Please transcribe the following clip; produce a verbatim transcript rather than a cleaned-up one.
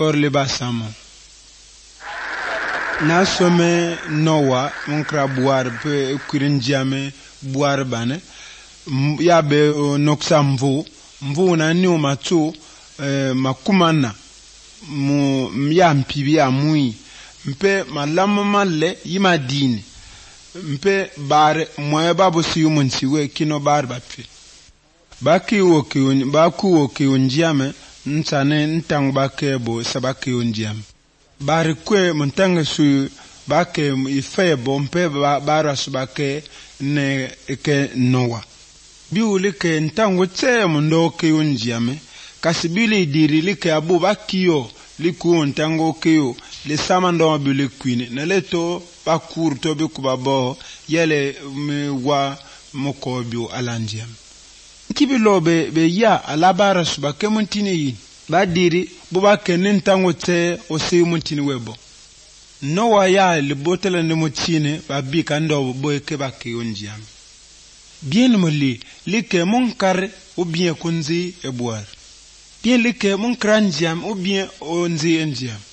for le basamo na some Noah monkra buar pe kurinjame buar bane ya be noksa mvu mvu na ni umatu eh, makumana mu ya mpibi ya mui mpe malama malle yima dini mpe bar moye babu si umunsiwe kino bar bapi baki woki baku woki unjiame ntane ntang bakebo sabaki unjiame bar kwe muntanga su bake ifebo mpe bara subake ne ke Noah biuli ke ntango tse mundo ke unjiame kasibili diri like abu bakiyo liku ntango keyo le samando bile kwini na leto bakur to be kubabo yele me wa mokobio alandiam kibilobe be ya alabara suba kemuntini yi badiri buba kenin tango te o se muntini webo Noah ya le botela ne mutine babi kando boy ke bakke onjiam bien moli like munkar ou bien kunzi e boire bien like munkranjiam ou bien onzi enjiam